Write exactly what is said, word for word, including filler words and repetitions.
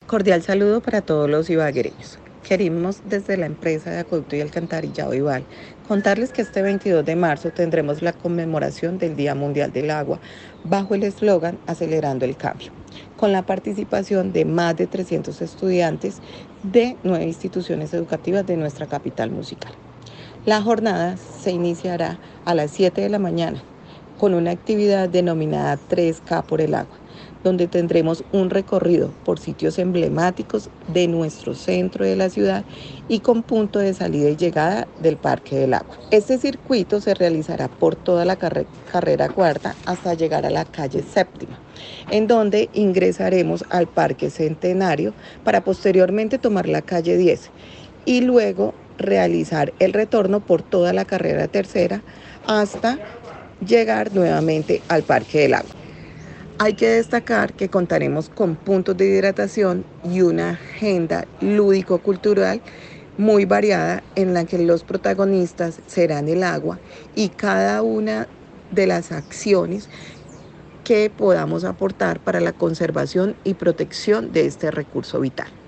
Cordial saludo para todos los ibaguereños. Queremos desde la empresa de Acueducto y Alcantarillado Ibal contarles que este veintidós de marzo tendremos la conmemoración del Día Mundial del Agua bajo el eslogan Acelerando el Cambio, con la participación de más de trescientos estudiantes de nueve instituciones educativas de nuestra capital musical. La jornada se iniciará a las siete de la mañana con una actividad denominada tres K por el agua, donde tendremos un recorrido por sitios emblemáticos de nuestro centro de la ciudad y con punto de salida y llegada del Parque del Agua. Este circuito se realizará por toda la carre carrera cuarta hasta llegar a la calle séptima, en donde ingresaremos al Parque Centenario para posteriormente tomar la calle diez y luego realizar el retorno por toda la carrera tercera hasta llegar nuevamente al Parque del Agua. Hay que destacar que contaremos con puntos de hidratación y una agenda lúdico-cultural muy variada en la que los protagonistas serán el agua y cada una de las acciones que podamos aportar para la conservación y protección de este recurso vital.